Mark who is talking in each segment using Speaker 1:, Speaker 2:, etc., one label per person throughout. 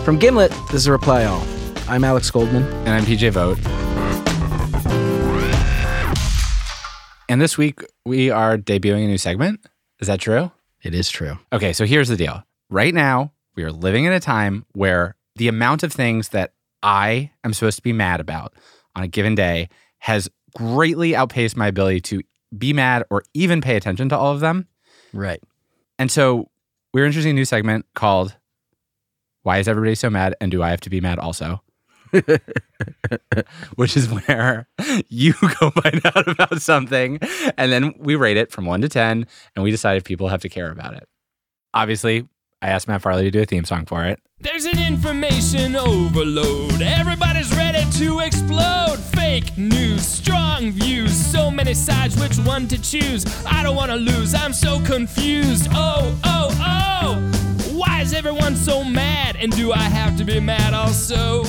Speaker 1: From Gimlet, this is Reply All. I'm Alex Goldman.
Speaker 2: And I'm PJ Vogt. And this week, we are debuting a new segment. Is that true?
Speaker 1: It is true.
Speaker 2: Okay, so here's the deal. Right now, we are living in a time where the amount of things that I am supposed to be mad about on a given day has greatly outpaced my ability to be mad or even pay attention to all of them.
Speaker 1: Right.
Speaker 2: And so we're introducing a new segment called Why is Everybody So Mad and Do I Have to Be Mad Also? Which is where you go find out about something and then we rate it from 1 to 10 and we decide if people have to care about it. Obviously, I asked Matt Farley to do a theme song for it.
Speaker 3: There's an information overload. Everybody's ready to explode. Fake news, strong views, so many sides, which one to choose? I don't want to lose, I'm so confused. Oh. Why is everyone so mad? And do I have to be mad also?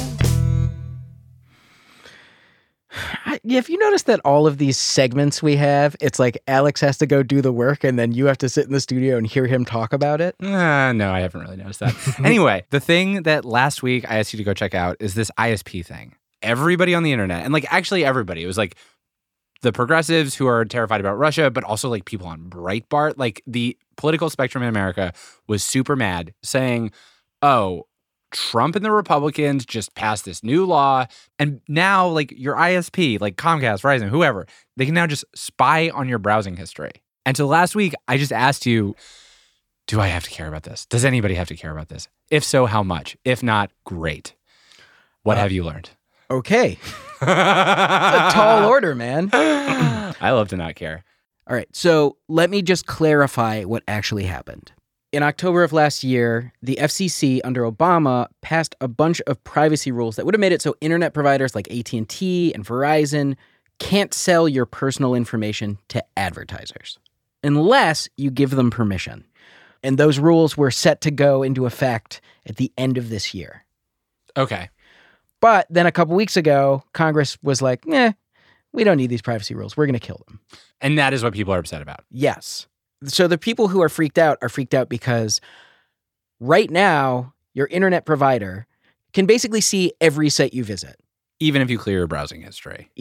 Speaker 1: If you notice that all of these segments we have, it's like Alex has to go do the work and then you have to sit in the studio and hear him talk about it?
Speaker 2: No, I haven't really noticed that. Anyway, the thing that last week I asked you to go check out is this ISP thing. Everybody on the internet, and actually everybody, it was the progressives who are terrified about Russia, but also people on Breitbart, the political spectrum in America was super mad saying, oh, Trump and the Republicans just passed this new law, and now, your ISP, Comcast, Verizon, whoever, they can now just spy on your browsing history. And so last week, I just asked you, do I have to care about this? Does anybody have to care about this? If so, how much? If not, great. What have you learned?
Speaker 1: Okay. It's a tall order, man.
Speaker 2: I love to not care.
Speaker 1: All right, so let me just clarify what actually happened. In October of last year, the FCC under Obama passed a bunch of privacy rules that would have made it so internet providers like AT&T and Verizon can't sell your personal information to advertisers unless you give them permission. And those rules were set to go into effect at the end of this year.
Speaker 2: Okay.
Speaker 1: But then a couple weeks ago, Congress was like, we don't need these privacy rules. We're going to kill them.
Speaker 2: And that is what people are upset about.
Speaker 1: Yes. So the people who are freaked out because right now, your internet provider can basically see every site you visit.
Speaker 2: Even if you clear your browsing history.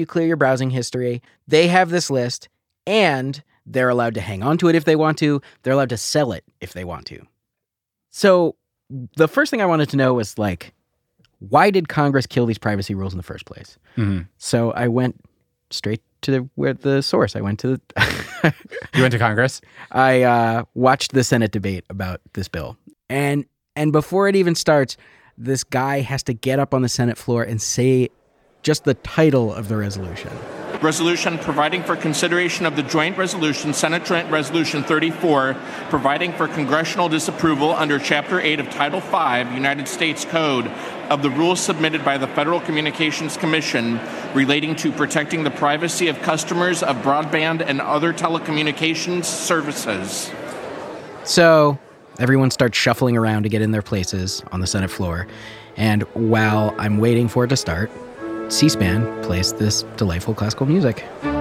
Speaker 1: They have this list, and they're allowed to hang on to it if they want to. They're allowed to sell it if they want to. So the first thing I wanted to know was, why did Congress kill these privacy rules in the first place?
Speaker 2: Mm-hmm.
Speaker 1: So I went straight to the source. I went to the...
Speaker 2: You went to Congress?
Speaker 1: I watched the Senate debate about this bill. And before it even starts, this guy has to get up on the Senate floor and say just the title of the resolution.
Speaker 4: Resolution providing for consideration of the joint resolution, Senate Joint Resolution 34, providing for congressional disapproval under Chapter 8 of Title 5, United States Code, of the rules submitted by the Federal Communications Commission relating to protecting the privacy of customers of broadband and other telecommunications services.
Speaker 1: So everyone starts shuffling around to get in their places on the Senate floor. And while I'm waiting for it to start, C-SPAN plays this delightful classical music.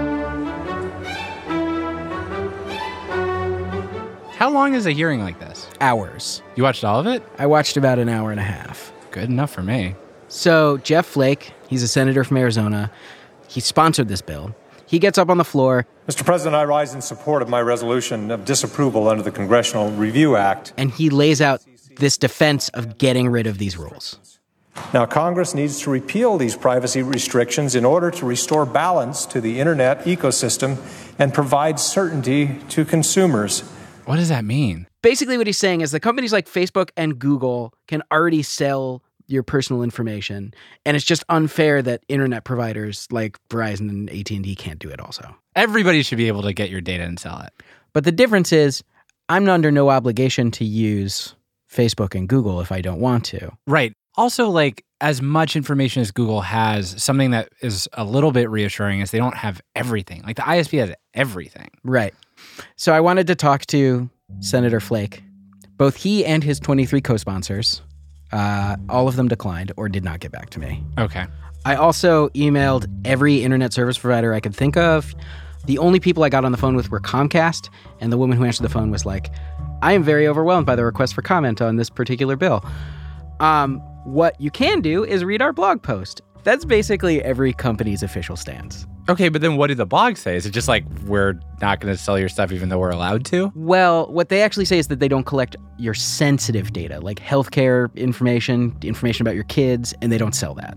Speaker 2: How long is a hearing like this?
Speaker 1: Hours.
Speaker 2: You watched all of it?
Speaker 1: I watched about an hour and a half.
Speaker 2: Good enough for me.
Speaker 1: So Jeff Flake, he's a senator from Arizona. He sponsored this bill. He gets up on the floor.
Speaker 5: Mr. President, I rise in support of my resolution of disapproval under the Congressional Review Act.
Speaker 1: And he lays out this defense of getting rid of these rules.
Speaker 5: Now, Congress needs to repeal these privacy restrictions in order to restore balance to the internet ecosystem and provide certainty to consumers.
Speaker 2: What does that mean?
Speaker 1: Basically, what he's saying is that companies like Facebook and Google can already sell your personal information, and it's just unfair that internet providers like Verizon and AT&T can't do it also.
Speaker 2: Everybody should be able to get your data and sell it.
Speaker 1: But the difference is, I'm under no obligation to use Facebook and Google if I don't want to.
Speaker 2: Right. Also, as much information as Google has, something that is a little bit reassuring is they don't have everything. The ISP has everything.
Speaker 1: Right. So I wanted to talk to Senator Flake. Both he and his 23 co-sponsors, all of them declined or did not get back to me.
Speaker 2: Okay.
Speaker 1: I also emailed every internet service provider I could think of. The only people I got on the phone with were Comcast, and the woman who answered the phone was like, I am very overwhelmed by the request for comment on this particular bill. What you can do is read our blog post. That's basically every company's official stance.
Speaker 2: Okay, but then what do the blogs say? Is it just like, we're not going to sell your stuff even though we're allowed to?
Speaker 1: Well, what they actually say is that they don't collect your sensitive data, like healthcare information about your kids, and they don't sell that.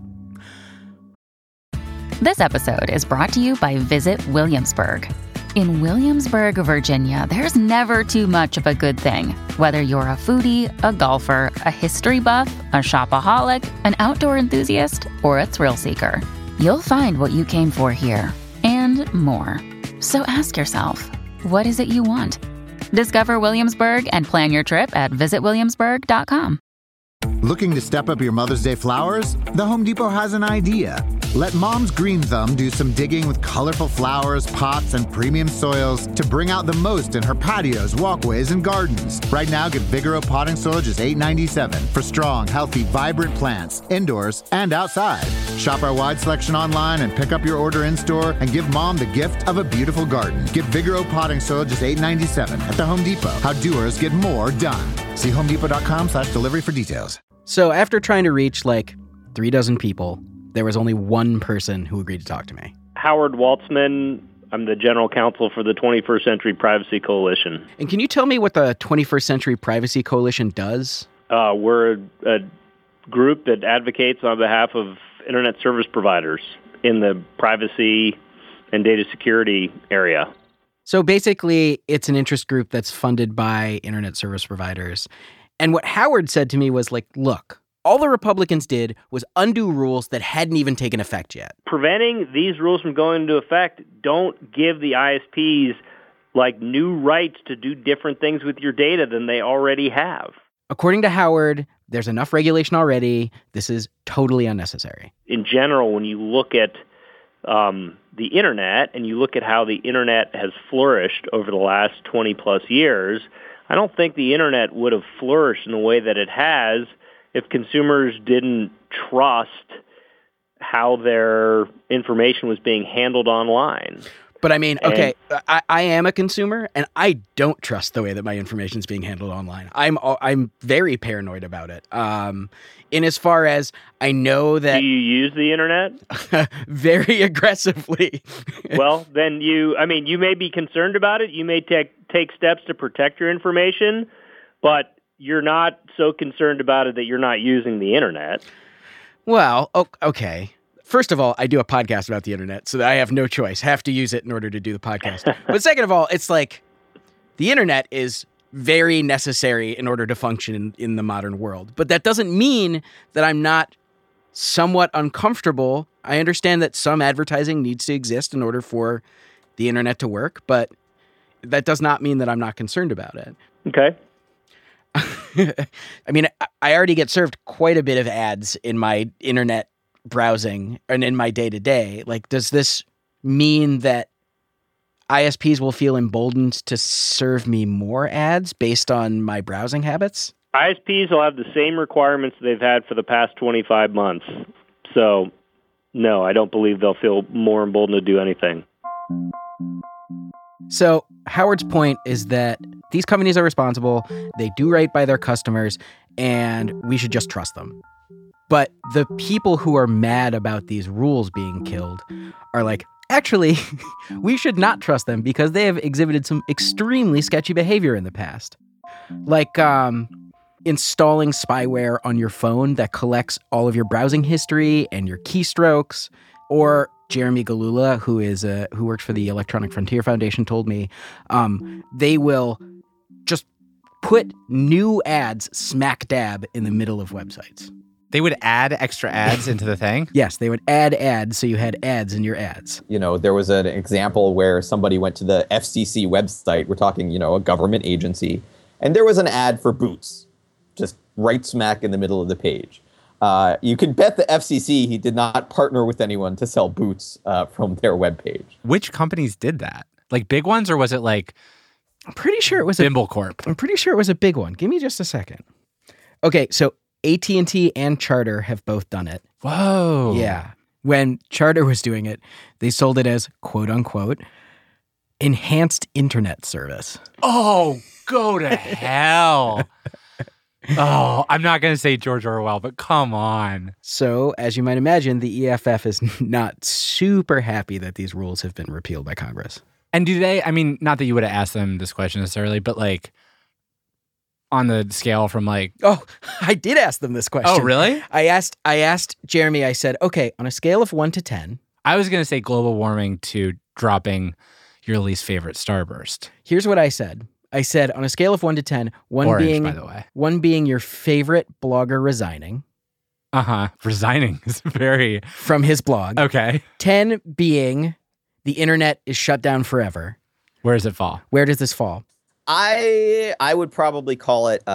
Speaker 6: This episode is brought to you by Visit Williamsburg. In Williamsburg, Virginia, there's never too much of a good thing. Whether you're a foodie, a golfer, a history buff, a shopaholic, an outdoor enthusiast, or a thrill seeker, you'll find what you came for here and more. So ask yourself, what is it you want? Discover Williamsburg and plan your trip at visitwilliamsburg.com.
Speaker 7: Looking to step up your Mother's Day flowers? The Home Depot has an idea. Let Mom's Green Thumb do some digging with colorful flowers, pots, and premium soils to bring out the most in her patios, walkways, and gardens. Right now, get Vigoro potting soil just $8.97 for strong, healthy, vibrant plants, indoors and outside. Shop our wide selection online and pick up your order in-store and give Mom the gift of a beautiful garden. Get Vigoro potting soil just $8.97 at the Home Depot. How doers get more done. See homedepot.com/delivery for details.
Speaker 1: So after trying to reach like 36 people, there was only one person who agreed to talk to me.
Speaker 8: Howard Waltzman. I'm the general counsel for the 21st Century Privacy Coalition.
Speaker 1: And can you tell me what the 21st Century Privacy Coalition does?
Speaker 8: We're a group that advocates on behalf of internet service providers in the privacy and data security area.
Speaker 1: So basically, it's an interest group that's funded by internet service providers. And what Howard said to me was like, look, all the Republicans did was undo rules that hadn't even taken effect yet.
Speaker 8: Preventing these rules from going into effect don't give the ISPs like new rights to do different things with your data than they already have.
Speaker 1: According to Howard, there's enough regulation already. This is totally unnecessary.
Speaker 8: In general, when you look at the internet and you look at how the internet has flourished over the last 20 plus years, I don't think the internet would have flourished in the way that it has if consumers didn't trust how their information was being handled online.
Speaker 1: But I mean, okay, I am a consumer, and I don't trust the way that my information is being handled online. I'm very paranoid about it. In as far as I know that...
Speaker 8: Do you use the internet?
Speaker 1: Very aggressively.
Speaker 8: Well, then you may be concerned about it. You may take steps to protect your information, but you're not so concerned about it that you're not using the internet.
Speaker 1: Well, okay. First of all, I do a podcast about the internet, so I have no choice. Have to use it in order to do the podcast. But second of all, it's like the internet is very necessary in order to function in the modern world. But that doesn't mean that I'm not somewhat uncomfortable. I understand that some advertising needs to exist in order for the internet to work, but that does not mean that I'm not concerned about it.
Speaker 8: Okay.
Speaker 1: I mean, I already get served quite a bit of ads in my internet browsing and in my day-to-day. Like, does this mean that ISPs will feel emboldened to serve me more ads based on my browsing habits?
Speaker 8: ISPs will have the same requirements they've had for the past 25 months. So, no, I don't believe they'll feel more emboldened to do anything.
Speaker 1: So Howard's point is that these companies are responsible, they do right by their customers, and we should just trust them. But the people who are mad about these rules being killed are like, actually, we should not trust them because they have exhibited some extremely sketchy behavior in the past. Like installing spyware on your phone that collects all of your browsing history and your keystrokes, or Jeremy Galula, who works for the Electronic Frontier Foundation, told me they will just put new ads smack dab in the middle of websites.
Speaker 2: They would add extra ads into the thing?
Speaker 1: Yes, they would add ads so you had ads in your ads.
Speaker 9: You know, there was an example where somebody went to the FCC website, we're talking, you know, a government agency, and there was an ad for Boots, just right smack in the middle of the page. You can bet the FCC he did not partner with anyone to sell Boots from their webpage.
Speaker 2: Which companies did that? Like big ones, or was it like
Speaker 1: I'm pretty sure it was
Speaker 2: Bimble Corp?
Speaker 1: I'm pretty sure it was a big one. Give me just a second. Okay, so AT&T and Charter have both done it.
Speaker 2: Whoa.
Speaker 1: Yeah. When Charter was doing it, they sold it as, quote unquote, enhanced internet service.
Speaker 2: Oh, go to hell. Oh, I'm not going to say George Orwell, but come on.
Speaker 1: So, as you might imagine, the EFF is not super happy that these rules have been repealed by Congress.
Speaker 2: And do they, I mean, not that you would have asked them this question necessarily, but like on the scale from like...
Speaker 1: Oh, I did ask them this question.
Speaker 2: Oh, really?
Speaker 1: I asked Jeremy, I said, okay, on a scale of 1 to 10.
Speaker 2: I was going to say global warming to dropping your least favorite starburst.
Speaker 1: Here's what I said. I said on a scale of 1 to 10,
Speaker 2: Orange, by the way.
Speaker 1: 1 being your favorite blogger resigning.
Speaker 2: Resigning is very...
Speaker 1: From his blog.
Speaker 2: Okay.
Speaker 1: 10 being the internet is shut down forever.
Speaker 2: Where does it fall?
Speaker 1: Where does this fall?
Speaker 9: I would probably call it,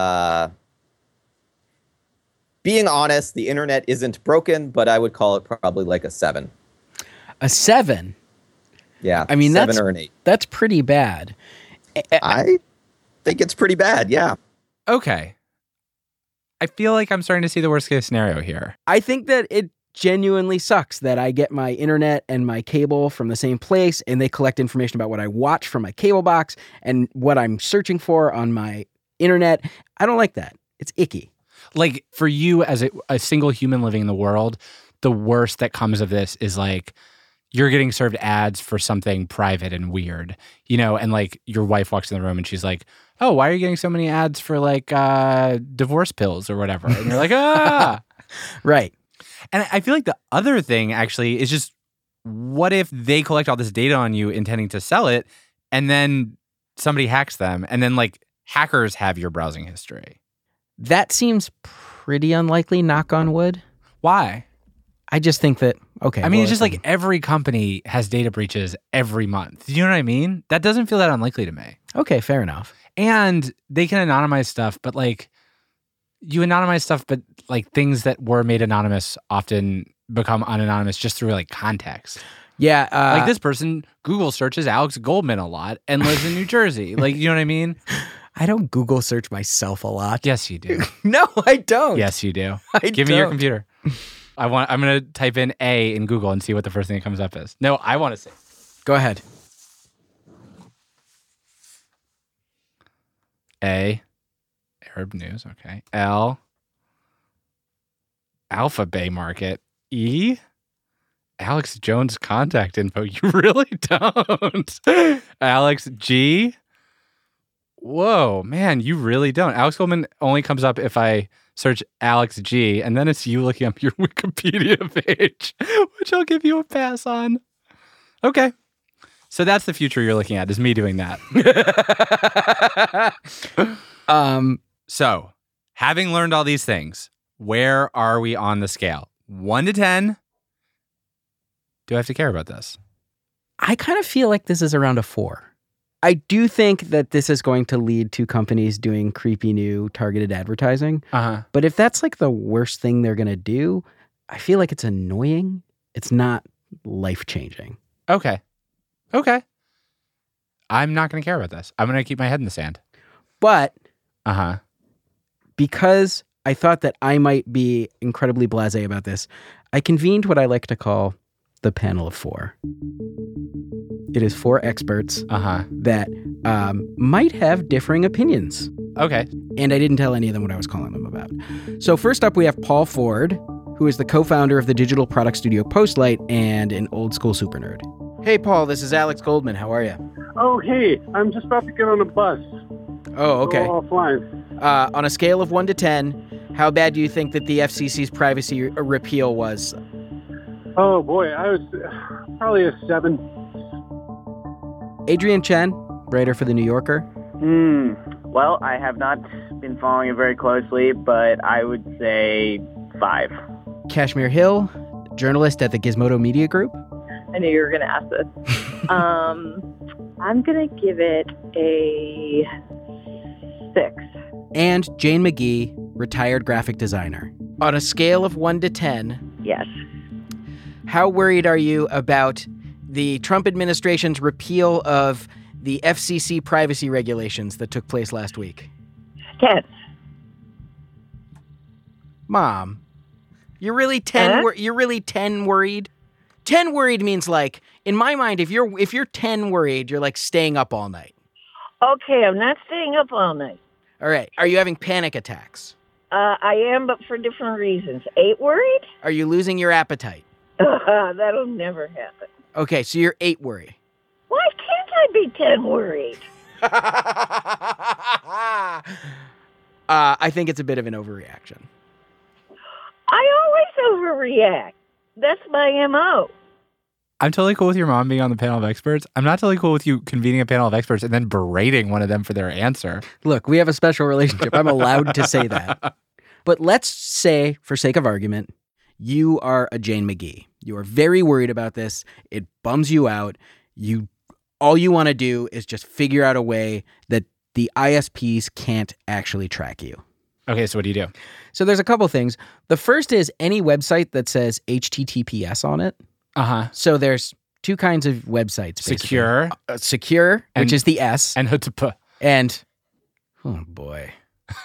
Speaker 9: being honest, the internet isn't broken, but I would call it probably like a 7.
Speaker 1: A 7?
Speaker 9: Yeah.
Speaker 1: I mean,
Speaker 9: 7 or an 8.
Speaker 1: That's pretty bad.
Speaker 9: I think it's pretty bad, yeah.
Speaker 2: Okay. I feel like I'm starting to see the worst case scenario here.
Speaker 1: I think that it genuinely sucks that I get my internet and my cable from the same place, and they collect information about what I watch from my cable box and what I'm searching for on my internet. I don't like that. It's icky.
Speaker 2: Like, for you as a single human living in the world, the worst that comes of this is like, you're getting served ads for something private and weird, you know, and like your wife walks in the room and she's like, oh, why are you getting so many ads for like divorce pills or whatever? And you're like, ah.
Speaker 1: Right.
Speaker 2: And I feel like the other thing actually is just, what if they collect all this data on you intending to sell it and then somebody hacks them and then like hackers have your browsing history?
Speaker 1: That seems pretty unlikely, knock on wood.
Speaker 2: Why?
Speaker 1: I just think that, okay.
Speaker 2: I mean, it's just like every company has data breaches every month. You know what I mean? That doesn't feel that unlikely to me.
Speaker 1: Okay, fair enough.
Speaker 2: And they can anonymize stuff, but like you anonymize stuff, but like things that were made anonymous often become unanonymous just through like context.
Speaker 1: Yeah.
Speaker 2: Like this person Google searches Alex Goldman a lot and lives in New Jersey. Like, you know what I mean?
Speaker 1: I don't Google search myself a lot.
Speaker 2: Yes, you do.
Speaker 1: No, I don't.
Speaker 2: Yes, you do.
Speaker 1: Give
Speaker 2: me your computer. I'm going to type in A in Google and see what the first thing that comes up is. No, I want to say.
Speaker 1: Go ahead.
Speaker 2: A, Arab News, okay. L, Alpha Bay Market. E, Alex Jones contact info. You really don't. Alex G. Whoa, man, you really don't. Alex Goldman only comes up if I search Alex G, and then it's you looking up your Wikipedia page, which I'll give you a pass on. Okay. So that's the future you're looking at, is me doing that. So, having learned all these things, where are we on the scale? 1 to 10. Do I have to care about this?
Speaker 1: I kind of feel like this is around a 4. I do think that this is going to lead to companies doing creepy new targeted advertising. But if that's like the worst thing they're going to do, I feel like it's annoying. It's not life-changing.
Speaker 2: Okay. I'm not going to care about this. I'm going to keep my head in the sand.
Speaker 1: But because I thought that I might be incredibly blasé about this, I convened what I like to call the panel of 4. It is 4 experts that might have differing opinions.
Speaker 2: Okay.
Speaker 1: And I didn't tell any of them what I was calling them about. So first up, we have Paul Ford, who is the co-founder of the digital product studio Postlight and an old school super nerd. Hey, Paul, this is Alex Goldman. How are you?
Speaker 10: Oh, hey, I'm just about to get on a bus.
Speaker 1: Oh, okay.
Speaker 10: Go offline.
Speaker 1: On a scale of 1 to 10, how bad do you think that the FCC's privacy repeal was?
Speaker 10: Oh, boy, I was probably a 7.
Speaker 1: Adrian Chen, writer for The New Yorker.
Speaker 11: Well, I have not been following it very closely, but I would say 5.
Speaker 1: Kashmir Hill, journalist at the Gizmodo Media Group.
Speaker 12: I knew you were going to ask this. I'm going to give it a 6.
Speaker 1: And Jane McGee, retired graphic designer. On a scale of 1 to 10.
Speaker 12: Yes.
Speaker 1: How worried are you about the Trump administration's repeal of the FCC privacy regulations that took place last week?
Speaker 12: 10.
Speaker 1: Mom, you're really 10. You're really 10 worried. 10 worried means, like, in my mind, if you're 10 worried, you're like staying up all night.
Speaker 12: Okay, I'm not staying up all night.
Speaker 1: All right. Are you having panic attacks?
Speaker 12: I am, but for different reasons. 8 worried?
Speaker 1: Are you losing your appetite?
Speaker 12: That'll never happen.
Speaker 1: Okay, so you're 8 worried.
Speaker 12: Why can't I be 10 worried?
Speaker 1: I think it's a bit of an overreaction.
Speaker 12: I always overreact. That's my MO.
Speaker 2: I'm totally cool with your mom being on the panel of experts. I'm not totally cool with you convening a panel of experts and then berating one of them for their answer.
Speaker 1: Look, we have a special relationship. I'm allowed to say that. But let's say, for sake of argument, you are a Jane McGee. You are very worried about this. It bums you out. All you want to do is just figure out a way that the ISPs can't actually track you.
Speaker 2: Okay, so what do you do?
Speaker 1: So there's a couple things. The first is any website that says HTTPS on it.
Speaker 2: Uh-huh.
Speaker 1: So there's 2 kinds of websites. Basically.
Speaker 2: Secure.
Speaker 1: Secure, which is the S.
Speaker 2: And HTTP.
Speaker 1: And, oh boy.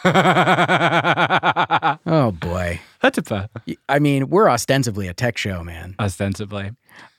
Speaker 1: Oh boy.
Speaker 2: HTTP.
Speaker 1: I mean, we're ostensibly a tech show, man.
Speaker 2: Ostensibly.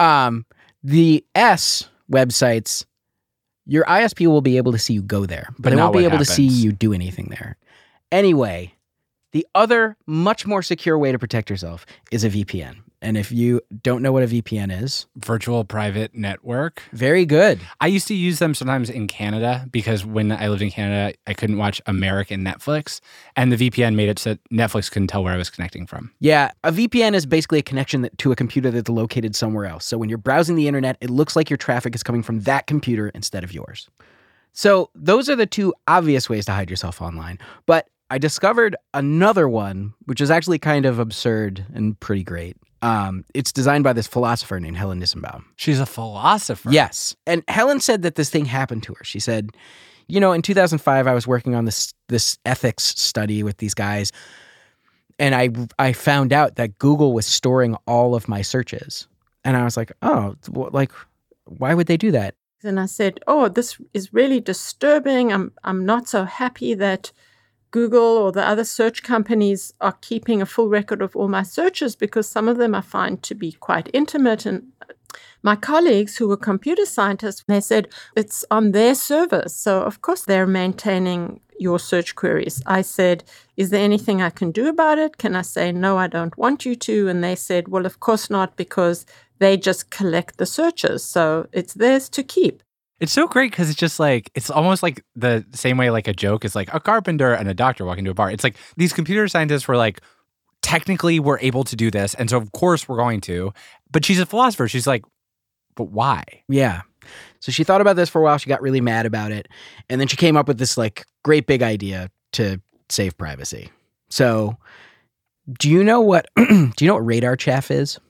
Speaker 1: The S websites, your ISP will be able to see you go there, but it won't be able to see you do anything there. Anyway, the other much more secure way to protect yourself is a VPN. And if you don't know what a VPN is,
Speaker 2: virtual private network.
Speaker 1: Very good.
Speaker 2: I used to use them sometimes in Canada because when I lived in Canada, I couldn't watch American Netflix. And the VPN made it so Netflix couldn't tell where I was connecting from.
Speaker 1: Yeah. A VPN is basically a connection to a computer that's located somewhere else. So when you're browsing the internet, it looks like your traffic is coming from that computer instead of yours. So those are the 2 obvious ways to hide yourself online. But I discovered another one, which is actually kind of absurd and pretty great. It's designed by this philosopher named Helen Nissenbaum.
Speaker 2: She's a philosopher?
Speaker 1: Yes. And Helen said that this thing happened to her. She said, in 2005, I was working on this ethics study with these guys, and I found out that Google was storing all of my searches. And I was like, oh, why would they do that?
Speaker 13: And I said, oh, this is really disturbing. I'm not so happy that Google or the other search companies are keeping a full record of all my searches because some of them I find to be quite intimate. And my colleagues who were computer scientists, they said it's on their servers. So, of course, they're maintaining your search queries. I said, is there anything I can do about it? Can I say, no, I don't want you to? And they said, well, of course not, because they just collect the searches. So it's theirs to keep.
Speaker 2: It's so great because it's just like, it's almost like the same way like a joke is like a carpenter and a doctor walking to a bar. It's like these computer scientists were like, technically we're able to do this. And so of course we're going to. But she's a philosopher. She's like, but why?
Speaker 1: Yeah. So she thought about this for a while. She got really mad about it. And then she came up with this like great big idea to save privacy. So do you know what radar chaff is?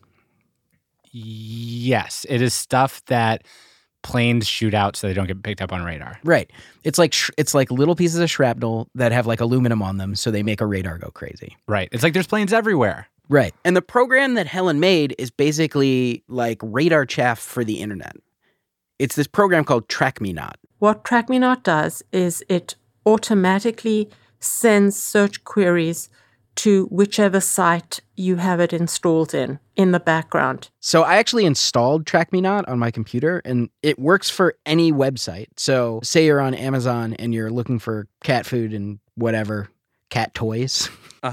Speaker 2: Yes. It is stuff that planes shoot out so they don't get picked up on radar.
Speaker 1: Right. It's like little pieces of shrapnel that have like aluminum on them so they make a radar go crazy.
Speaker 2: Right. It's like there's planes everywhere.
Speaker 1: Right. And the program that Helen made is basically like radar chaff for the internet. It's this program called Track Me Not.
Speaker 13: What Track Me Not does is it automatically sends search queries to whichever site you have it installed in the background.
Speaker 1: So I actually installed Track Me Not on my computer, and it works for any website. So say you're on Amazon and you're looking for cat food and whatever, cat toys.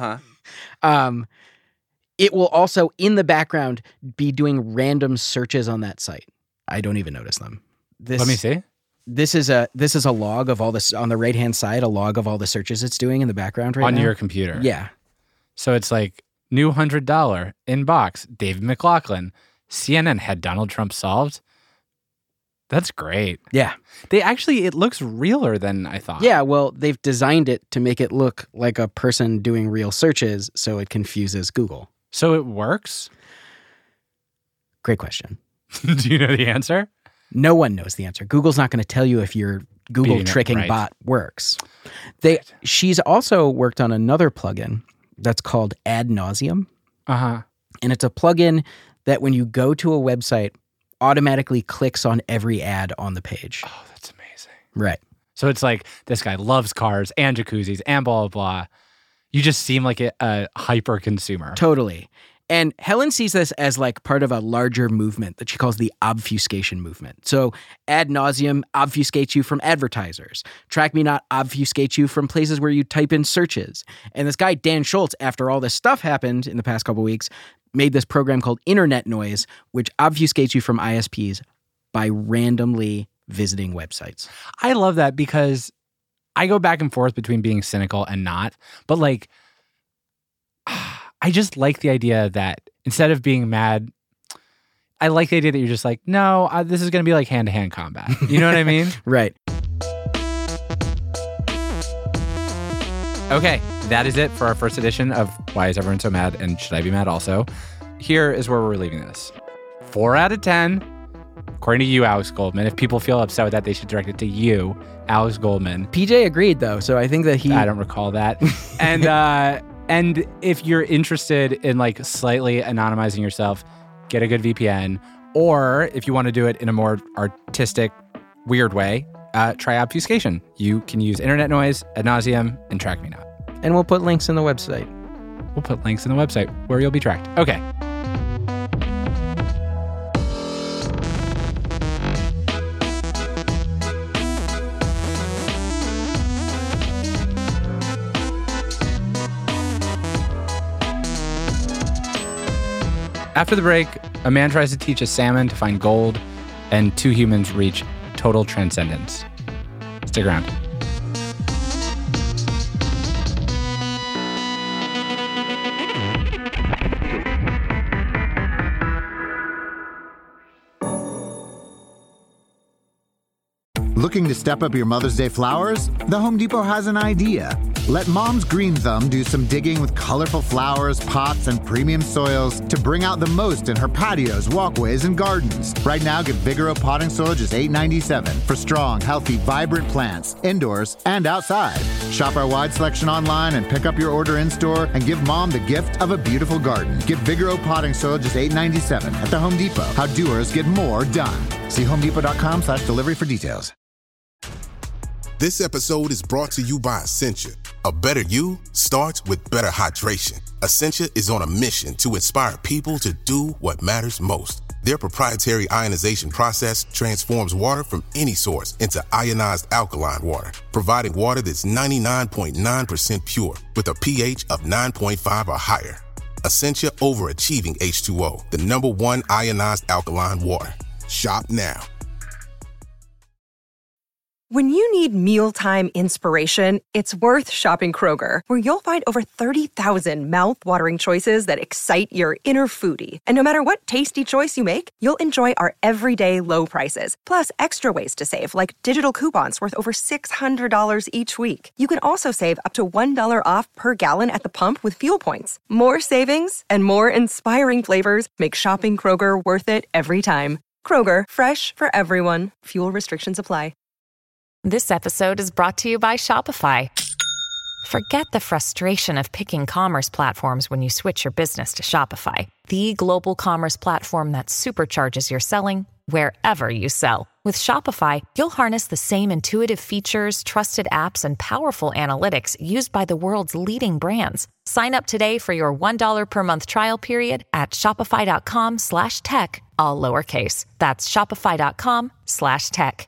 Speaker 1: It will also, in the background, be doing random searches on that site. I don't even notice them.
Speaker 2: Let me see.
Speaker 1: This is a log of all this on the right-hand side, a log of all the searches it's doing in the background right now.
Speaker 2: On your computer?
Speaker 1: Yeah.
Speaker 2: So it's like, new $100 inbox, David McLaughlin. CNN had Donald Trump solved. That's great.
Speaker 1: Yeah.
Speaker 2: It looks realer than I thought.
Speaker 1: Yeah, well, they've designed it to make it look like a person doing real searches, so it confuses Google.
Speaker 2: So it works?
Speaker 1: Great question.
Speaker 2: Do you know the answer?
Speaker 1: No one knows the answer. Google's not going to tell you if your Google tricking bot works. She's also worked on another plugin that's called Ad Nauseum.
Speaker 2: And
Speaker 1: it's a plugin that when you go to a website, automatically clicks on every ad on the page.
Speaker 2: Oh, that's amazing.
Speaker 1: Right.
Speaker 2: So it's like, this guy loves cars and jacuzzis and blah, blah, blah. You just seem like a hyper consumer.
Speaker 1: Totally. And Helen sees this as like part of a larger movement that she calls the obfuscation movement. So Ad Nauseam obfuscates you from advertisers. Track Me Not obfuscates you from places where you type in searches. And this guy, Dan Schultz, after all this stuff happened in the past couple weeks, made this program called Internet Noise, which obfuscates you from ISPs by randomly visiting websites.
Speaker 2: I love that because I go back and forth between being cynical and not. But like, I just like the idea that instead of being mad, I like the idea that you're just like, no, this is going to be like hand-to-hand combat. You know what I mean?
Speaker 1: Right.
Speaker 2: Okay, that is it for our first edition of Why Is Everyone So Mad and Should I Be Mad Also? Here is where we're leaving this. 4 out of 10, according to you, Alex Goldman. If people feel upset with that, they should direct it to you, Alex Goldman.
Speaker 1: PJ agreed, though, so I think that
Speaker 2: I don't recall that. And if you're interested in like slightly anonymizing yourself, get a good VPN. Or if you want to do it in a more artistic, weird way, try obfuscation. You can use Internet Noise, Ad Nauseam, and Track Me Not.
Speaker 1: And we'll put links in the website.
Speaker 2: We'll put links in the website where you'll be tracked. Okay. After the break, a man tries to teach a salmon to find gold, and 2 humans reach total transcendence. Stick around.
Speaker 7: Looking to step up your Mother's Day flowers? The Home Depot has an idea. Let Mom's Green Thumb do some digging with colorful flowers, pots, and premium soils to bring out the most in her patios, walkways, and gardens. Right now, get Vigoro potting soil just $8.97 for strong, healthy, vibrant plants, indoors and outside. Shop our wide selection online and pick up your order in-store and give Mom the gift of a beautiful garden. Get Vigoro potting soil just $8.97 at the Home Depot. How doers get more done. See homedepot.com/delivery for details.
Speaker 14: This episode is brought to you by Essentia. A better you starts with better hydration. Essentia is on a mission to inspire people to do what matters most. Their proprietary ionization process transforms water from any source into ionized alkaline water, providing water that's 99.9% pure with a pH of 9.5 or higher. Essentia overachieving H2O, the #1 ionized alkaline water. Shop now.
Speaker 15: When you need mealtime inspiration, it's worth shopping Kroger, where you'll find over 30,000 mouth-watering choices that excite your inner foodie. And no matter what tasty choice you make, you'll enjoy our everyday low prices, plus extra ways to save, like digital coupons worth over $600 each week. You can also save up to $1 off per gallon at the pump with fuel points. More savings and more inspiring flavors make shopping Kroger worth it every time. Kroger, fresh for everyone. Fuel restrictions apply.
Speaker 6: This episode is brought to you by Shopify. Forget the frustration of picking commerce platforms when you switch your business to Shopify, the global commerce platform that supercharges your selling wherever you sell. With Shopify, you'll harness the same intuitive features, trusted apps, and powerful analytics used by the world's leading brands. Sign up today for your $1 per month trial period at shopify.com/tech, all lowercase. That's shopify.com/tech.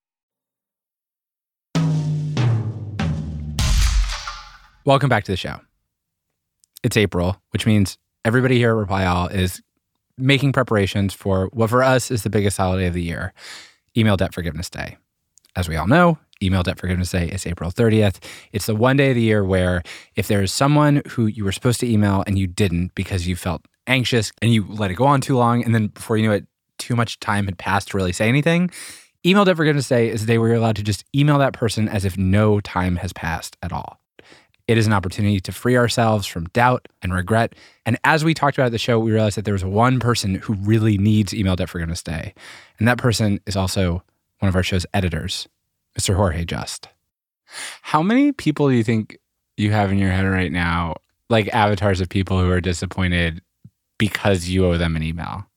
Speaker 2: Welcome back to the show. It's April, which means everybody here at Reply All is making preparations for what for us is the biggest holiday of the year, Email Debt Forgiveness Day. As we all know, Email Debt Forgiveness Day is April 30th. It's the one day of the year where if there's someone who you were supposed to email and you didn't because you felt anxious and you let it go on too long, and then before you knew it, too much time had passed to really say anything, Email Debt Forgiveness Day is the day where you're allowed to just email that person as if no time has passed at all. It is an opportunity to free ourselves from doubt and regret. And as we talked about at the show, we realized that there was one person who really needs Email Debt Forgiveness Day. And that person is also one of our show's editors, Mr. Jorge Just. How many people do you think you have in your head right now, like avatars of people who are disappointed because you owe them an email?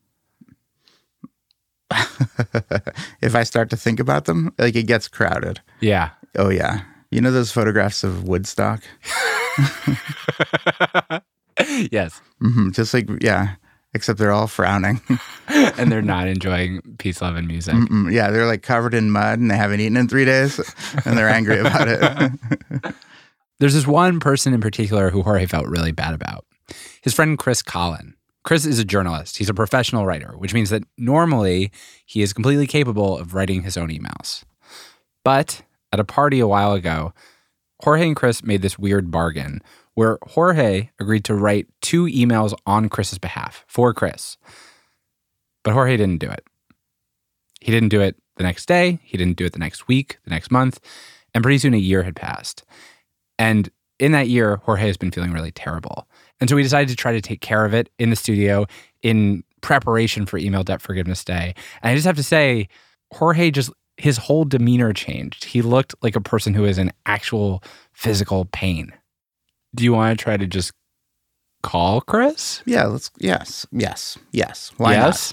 Speaker 16: If I start to think about them, like it gets crowded.
Speaker 2: Yeah.
Speaker 16: Oh, yeah. You know those photographs of Woodstock?
Speaker 2: Yes.
Speaker 16: Just like, yeah, except they're all frowning.
Speaker 2: And they're not enjoying peace, love, and music.
Speaker 16: Yeah, they're like covered in mud and they haven't eaten in 3 days and they're angry about it.
Speaker 2: There's this one person in particular who Jorge felt really bad about. His friend Chris Collin. Chris is a journalist. He's a professional writer, which means that normally he is completely capable of writing his own emails. But at a party a while ago, Jorge and Chris made this weird bargain where Jorge agreed to write 2 emails on Chris's behalf for Chris. But Jorge didn't do it. He didn't do it the next day. He didn't do it the next week, the next month. And pretty soon a year had passed. And in that year, Jorge has been feeling really terrible. And so we decided to try to take care of it in the studio in preparation for Email Debt Forgiveness Day. And I just have to say, Jorge his whole demeanor changed. He looked like a person who is in actual physical pain. Do you want to try to just call Chris?
Speaker 16: Yeah, yes. Why not?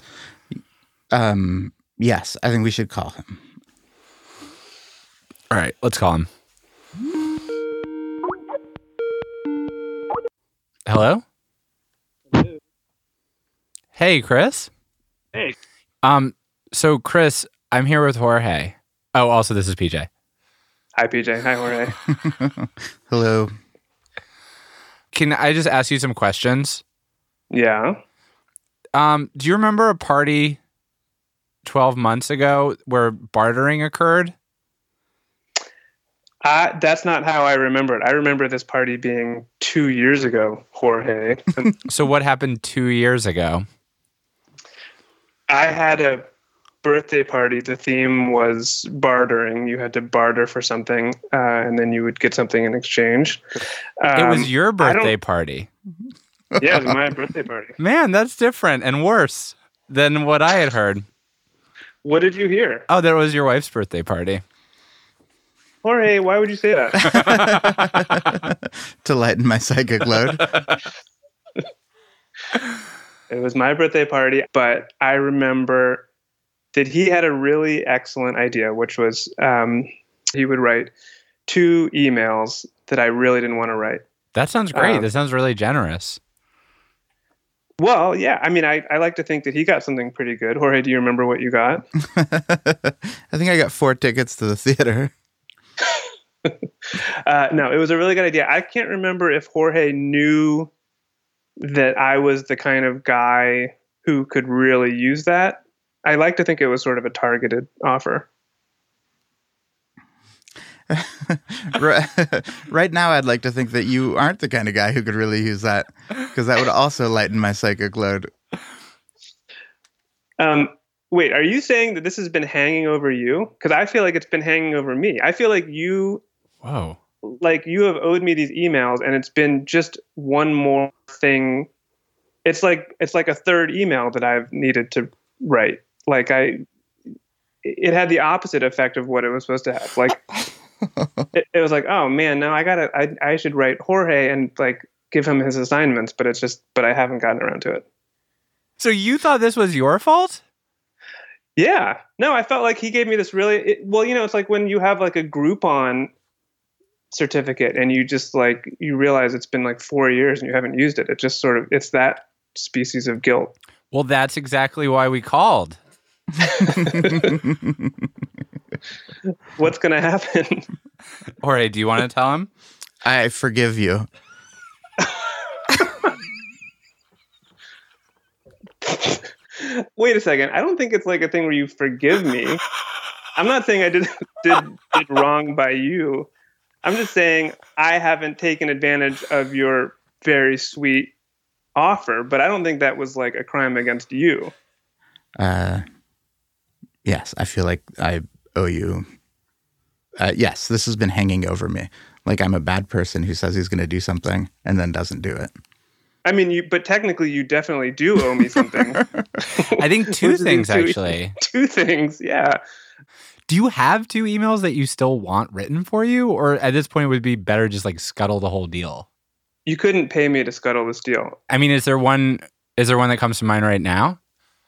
Speaker 16: Yes, I think we should call him.
Speaker 2: All right, let's call him. Hello? Hey, Chris.
Speaker 10: Hey.
Speaker 2: So Chris, I'm here with Jorge. Oh, also this is PJ.
Speaker 10: Hi, PJ. Hi, Jorge.
Speaker 16: Hello.
Speaker 2: Can I just ask you some questions?
Speaker 10: Yeah.
Speaker 2: Do you remember a party 12 months ago where bartering occurred?
Speaker 10: That's not how I remember it. I remember this party being 2 years ago, Jorge.
Speaker 2: So what happened 2 years ago?
Speaker 10: I had a birthday party. The theme was bartering. You had to barter for something, and then you would get something in exchange.
Speaker 2: It was your birthday party.
Speaker 10: Yeah, it was my birthday party.
Speaker 2: Man, that's different and worse than what I had heard.
Speaker 10: What did you hear?
Speaker 2: Oh, that was your wife's birthday party.
Speaker 10: Jorge, why would you say that?
Speaker 16: To lighten my psychic load.
Speaker 10: It was my birthday party, but I remember that he had a really excellent idea, which was he would write 2 emails that I really didn't want to write.
Speaker 2: That sounds great. That sounds really generous.
Speaker 10: Well, yeah. I mean, I like to think that he got something pretty good. Jorge, do you remember what you got?
Speaker 16: I think I got 4 tickets to the theater.
Speaker 10: No, it was a really good idea. I can't remember if Jorge knew that I was the kind of guy who could really use that. I like to think it was sort of a targeted offer.
Speaker 16: Right now, I'd like to think that you aren't the kind of guy who could really use that, because that would also lighten my psychic load.
Speaker 10: Wait, are you saying that this has been hanging over you? Because I feel like it's been hanging over me. I feel like you have owed me these emails, and it's been just one more thing. It's like a third email that I've needed to write. Like it had the opposite effect of what it was supposed to have. Like it was like, oh man, no, I should write Jorge and like give him his assignments, but I haven't gotten around to it.
Speaker 2: So you thought this was your fault?
Speaker 10: Yeah. No, I felt like he gave me this really, it's like when you have like a Groupon certificate and you just like, you realize it's been like 4 years and you haven't used it. It just sort of, it's that species of guilt.
Speaker 2: Well, that's exactly why we called.
Speaker 10: What's going to happen?
Speaker 2: Jorge, do you want to tell him?
Speaker 16: I forgive you.
Speaker 10: Wait a second. I don't think it's like a thing where you forgive me. I'm not saying I did wrong by you. I'm just saying I haven't taken advantage of your very sweet offer, but I don't think that was like a crime against you.
Speaker 16: Yes, I feel like I owe you. Yes, this has been hanging over me. Like I'm a bad person who says he's going to do something and then doesn't do it.
Speaker 10: I mean, but technically you definitely do owe me something.
Speaker 2: I think 2 things, actually.
Speaker 10: 2 things, yeah.
Speaker 2: Do you have 2 emails that you still want written for you? Or at this point, it would be better just like scuttle the whole deal?
Speaker 10: You couldn't pay me to scuttle this deal.
Speaker 2: I mean, is there one that comes to mind right now?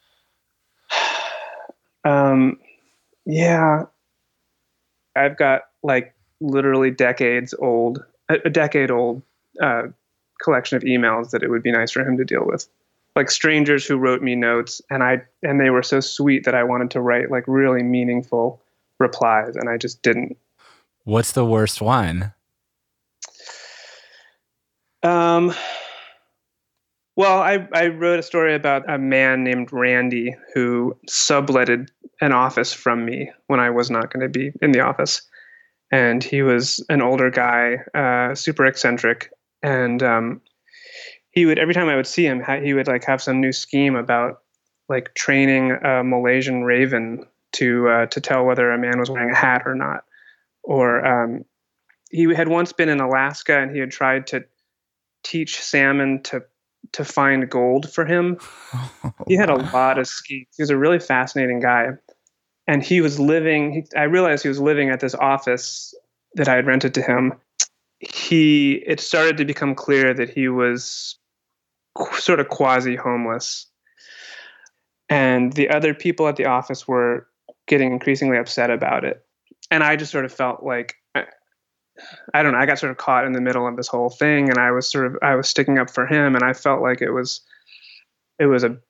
Speaker 10: Yeah. I've got like literally a decade old collection of emails that it would be nice for him to deal with. Like strangers who wrote me notes, and they were so sweet that I wanted to write like really meaningful replies, and I just didn't.
Speaker 2: What's the worst one?
Speaker 10: Well, I wrote a story about a man named Randy who subletted an office from me when I was not going to be in the office. And he was an older guy, super eccentric. And he would, every time I would see him, he would like have some new scheme about like training a Malaysian raven to tell whether a man was wearing a hat or not. Or he had once been in Alaska and he had tried to teach salmon to find gold for him. He had a lot of schemes. He was a really fascinating guy. And he was I realized he was living at this office that I had rented to him. It started to become clear that he was sort of quasi-homeless. And the other people at the office were getting increasingly upset about it. And I just sort of felt like, I don't know, I got sort of caught in the middle of this whole thing, and I was sticking up for him, and I felt like it was about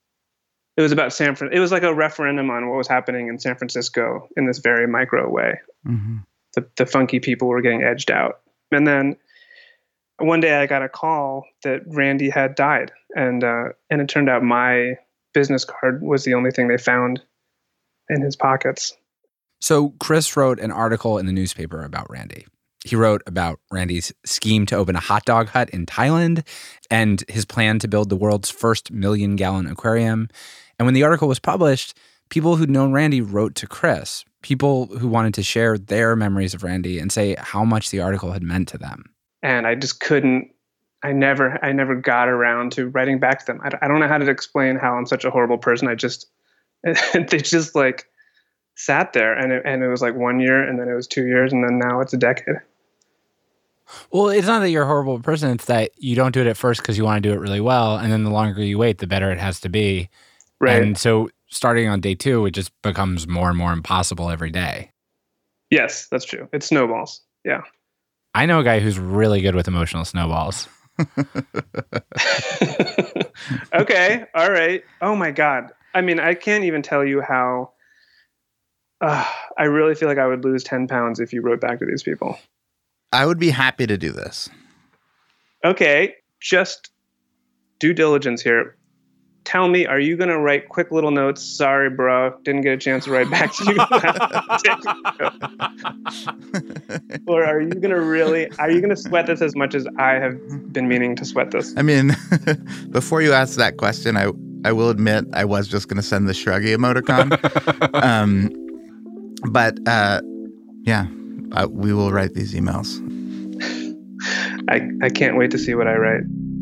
Speaker 10: it was like a referendum on what was happening in San Francisco in this very micro way.
Speaker 16: Mm-hmm.
Speaker 10: The funky people were getting edged out. And then one day I got a call that Randy had died, and it turned out my business card was the only thing they found in his pockets.
Speaker 2: So Chris wrote an article in the newspaper about Randy. He wrote about Randy's scheme to open a hot dog hut in Thailand and his plan to build the world's first 1 million-gallon aquarium. And when the article was published, people who'd known Randy wrote to Chris, people who wanted to share their memories of Randy and say how much the article had meant to them.
Speaker 10: And I just couldn't, I never got around to writing back to them. I don't know how to explain how I'm such a horrible person. They just like sat there, and it was like 1 year, and then it was 2 years, and then now it's a decade.
Speaker 2: Well, it's not that you're a horrible person. It's that you don't do it at first because you want to do it really well, and then the longer you wait, the better it has to be.
Speaker 10: Right.
Speaker 2: And so starting on day 2, it just becomes more and more impossible every day.
Speaker 10: Yes, that's true. It snowballs. Yeah.
Speaker 2: I know a guy who's really good with emotional snowballs.
Speaker 10: Okay. All right. Oh, my God. I mean, I can't even tell you how... I really feel like I would lose 10 pounds if you wrote back to these people.
Speaker 16: I would be happy to do this.
Speaker 10: Okay, just due diligence here. Tell me, are you going to write quick little notes? Sorry, bro, didn't get a chance to write back to you. Or are you going to sweat this as much as I have been meaning to sweat this?
Speaker 16: I mean, before you ask that question, I will admit I was just going to send the shruggy emoticon. But we will write these emails.
Speaker 10: I can't wait to see what I write.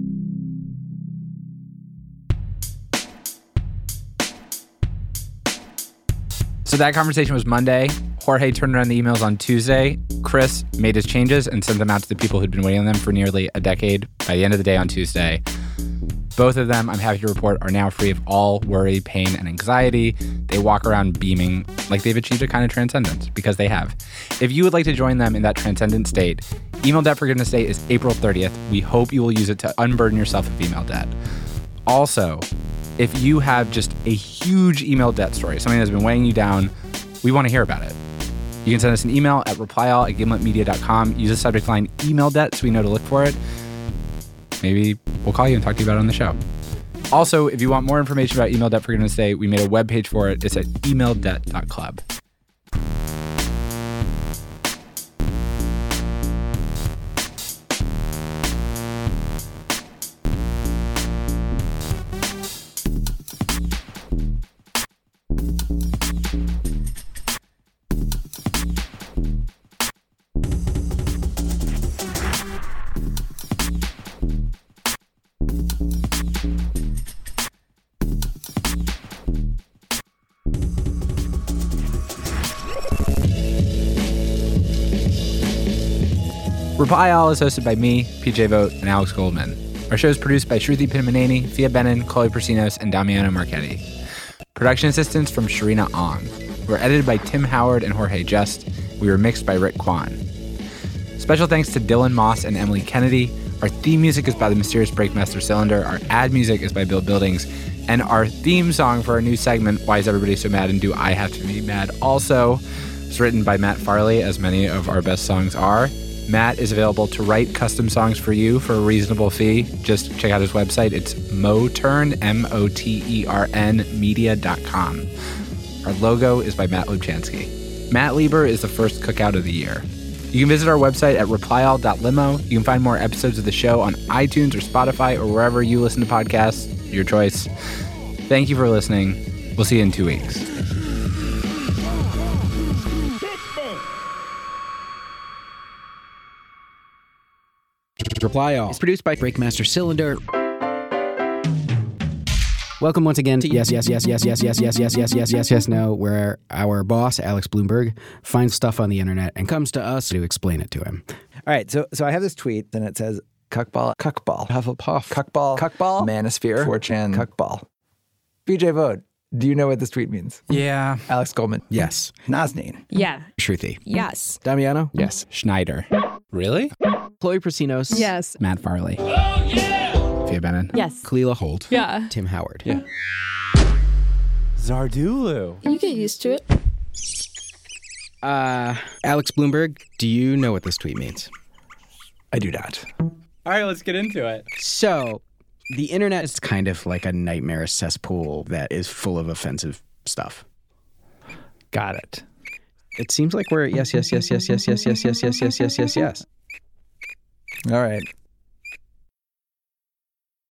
Speaker 2: So that conversation was Monday. Jorge turned around the emails on Tuesday. Chris made his changes and sent them out to the people who'd been waiting on them for nearly a decade by the end of the day on Tuesday. Both of them, I'm happy to report, are now free of all worry, pain, and anxiety. They walk around beaming like they've achieved a kind of transcendence, because they have. If you would like to join them in that transcendent state, Email Debt Forgiveness Day is April 30th. We hope you will use it to unburden yourself of email debt. Also, if you have just a huge email debt story, something that's been weighing you down, we want to hear about it. You can send us an email at replyall@gimletmedia.com. Use the subject line email debt so we know to look for it. Maybe we'll call you and talk to you about it on the show. Also, if you want more information about Email Debt Forgiveness Day, we made a webpage for it. It's at emaildebt.club. Reply All is hosted by me, PJ Vogt, and Alex Goldman. Our show is produced by Shruti Pinmaneni, Fia Benin, Chloe Persinos, and Damiano Marchetti. Production assistance from Sharina Ong. We're edited by Tim Howard and Jorge Just. We were mixed by Rick Kwan. Special thanks to Dylan Moss and Emily Kennedy. Our theme music is by the mysterious Breakmaster Cylinder. Our ad music is by Bill Buildings. And our theme song for our new segment, Why Is Everybody So Mad and Do I Have to Be Mad, also is written by Matt Farley, as many of our best songs are. Matt is available to write custom songs for you for a reasonable fee. Just check out his website. It's Motern, Motern media.com. Our logo is by Matt Lubchansky. Matt Lieber is the first cookout of the year. You can visit our website at replyall.limo. You can find more episodes of the show on iTunes or Spotify or wherever you listen to podcasts. Your choice. Thank you for listening. We'll see you in 2 weeks.
Speaker 1: Reply All. It's produced by Breakmaster Cylinder. Welcome once again to Yes, No, where our boss, Alex Bloomberg, finds stuff on the internet and comes to us to explain it to him.
Speaker 17: All right, so I have this tweet, and it says, Cuckball, Hufflepuff, Cuckball, Manosphere, 4chan, Cuckball. BJ Vogt, do you know what this tweet means?
Speaker 2: Yeah.
Speaker 17: Alex Goldman.
Speaker 1: Yes.
Speaker 17: Nazneen.
Speaker 18: Yeah.
Speaker 1: Shruti.
Speaker 18: Yes.
Speaker 1: Damiano?
Speaker 2: Yes. Schneider. Really?
Speaker 1: Chloe Prasinos.
Speaker 18: Yes.
Speaker 2: Matt Farley. Fia Benin.
Speaker 18: Yes.
Speaker 1: Kalila Holt.
Speaker 18: Yeah.
Speaker 1: Tim Howard.
Speaker 2: Yeah. Zardulu.
Speaker 18: You get used to it.
Speaker 1: Alex Bloomberg, do you know what this tweet means?
Speaker 17: I do not.
Speaker 2: All right, let's get into it.
Speaker 1: So, the internet is kind of like a nightmare cesspool that is full of offensive stuff.
Speaker 17: Got it.
Speaker 1: It seems like we're yes.
Speaker 17: All right.